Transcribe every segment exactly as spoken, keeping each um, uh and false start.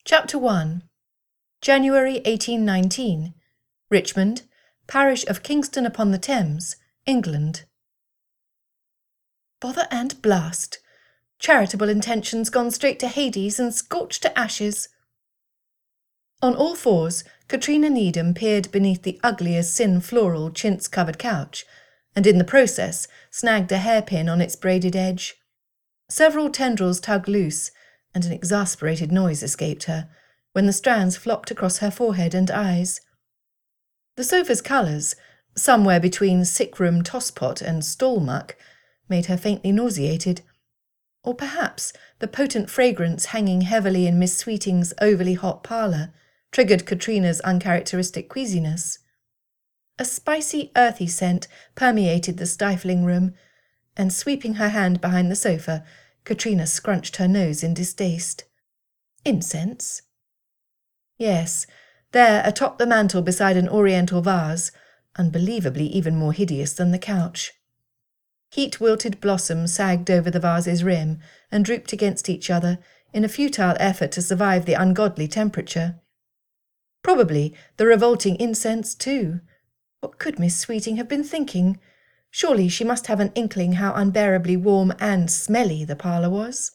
Chapter one. January eighteen nineteen. Richmond, Parish of Kingston upon the Thames, England. Bother and blast! Charitable intentions gone straight to Hades and scorched to ashes. On all fours, Katrina Needham peered beneath the ugly as sin floral chintz-covered couch, and in the process snagged a hairpin on its braided edge. Several tendrils tugged loose, and an exasperated noise escaped her, when the strands flopped across her forehead and eyes. The sofa's colours, somewhere between sick-room tosspot and stall muck, made her faintly nauseated, or perhaps the potent fragrance hanging heavily in Miss Sweeting's overly hot parlour triggered Katrina's uncharacteristic queasiness. A spicy, earthy scent permeated the stifling room, and sweeping her hand behind the sofa, Katrina scrunched her nose in distaste. Incense? Yes, there atop the mantel beside an oriental vase, unbelievably even more hideous than the couch. Heat-wilted blossoms sagged over the vase's rim and drooped against each other in a futile effort to survive the ungodly temperature. Probably the revolting incense, too. What could Miss Sweeting have been thinking? Surely she must have an inkling how unbearably warm and smelly the parlour was.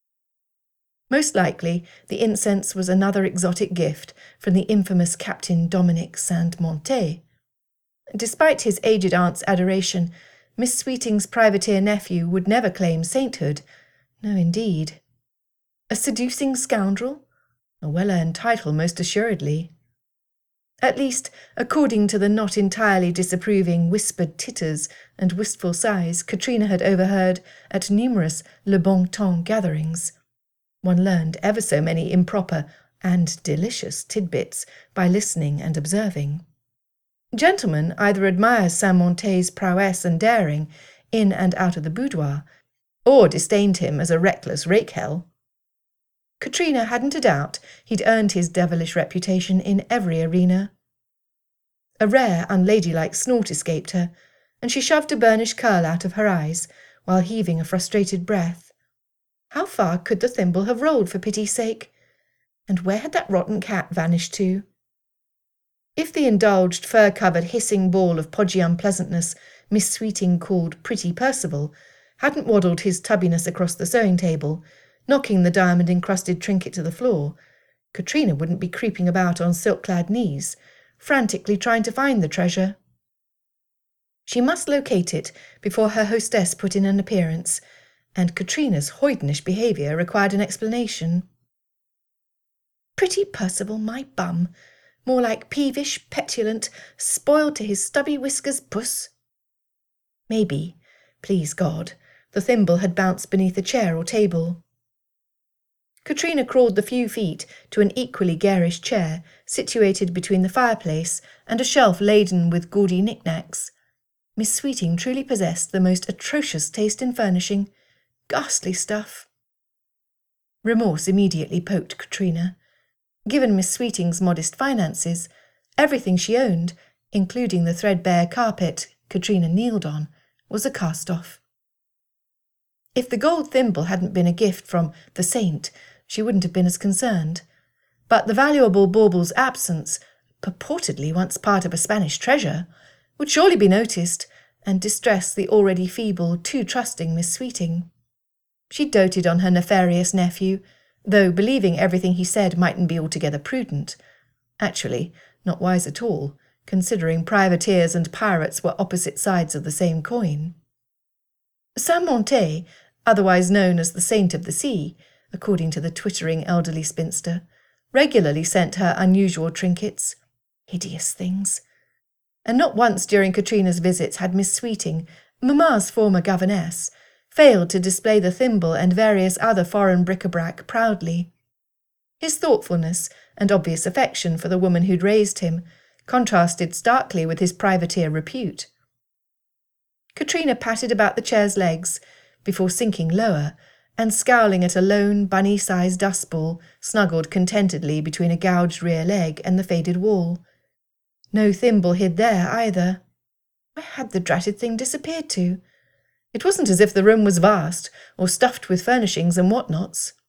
Most likely the incense was another exotic gift from the infamous Captain Dominic Saint-Montet. Despite his aged aunt's adoration, Miss Sweeting's privateer nephew would never claim sainthood. No, indeed. A seducing scoundrel? A well-earned title, most assuredly. At least, according to the not entirely disapproving whispered titters and wistful sighs Katrina had overheard at numerous Le Bon Temps gatherings. One learned ever so many improper and delicious tidbits by listening and observing. Gentlemen either admired Saint-Montet's prowess and daring in and out of the boudoir, or disdained him as a reckless rakehell. Katrina hadn't a doubt he'd earned his devilish reputation in every arena. A rare, unladylike snort escaped her, and she shoved a burnished curl out of her eyes while heaving a frustrated breath. How far could the thimble have rolled, for pity's sake? And where had that rotten cat vanished to? If the indulged, fur-covered, hissing ball of podgy unpleasantness Miss Sweeting called Pretty Percival hadn't waddled his tubbiness across the sewing-table, knocking the diamond-encrusted trinket to the floor, Katrina wouldn't be creeping about on silk-clad knees, frantically trying to find the treasure. She must locate it before her hostess put in an appearance, and Katrina's hoydenish behaviour required an explanation. Pretty Percival, my bum! More like peevish, petulant, spoiled to his stubby whiskers puss. Maybe, please God, the thimble had bounced beneath a chair or table. Katrina crawled the few feet to an equally garish chair situated between the fireplace and a shelf laden with gaudy knickknacks. Miss Sweeting truly possessed the most atrocious taste in furnishing. Ghastly stuff. Remorse immediately poked Katrina. Given Miss Sweeting's modest finances, everything she owned, including the threadbare carpet Katrina kneeled on, was a cast-off. If the gold thimble hadn't been a gift from the saint, she wouldn't have been as concerned. But the valuable bauble's absence, purportedly once part of a Spanish treasure, would surely be noticed and distress the already feeble, too trusting Miss Sweeting. She doted on her nefarious nephew, though believing everything he said mightn't be altogether prudent. Actually, not wise at all, considering privateers and pirates were opposite sides of the same coin. Saint-Montet, otherwise known as the Saint of the Sea, according to the twittering elderly spinster, regularly sent her unusual trinkets. Hideous things. And not once during Katrina's visits had Miss Sweeting, Mamma's former governess, failed to display the thimble and various other foreign bric-a-brac proudly. His thoughtfulness and obvious affection for the woman who'd raised him contrasted starkly with his privateer repute. Katrina patted about the chair's legs before sinking lower and scowling at a lone, bunny-sized dustball snuggled contentedly between a gouged rear leg and the faded wall. No thimble hid there either. Where had the dratted thing disappeared to? It wasn't as if the room was vast or stuffed with furnishings and what-nots.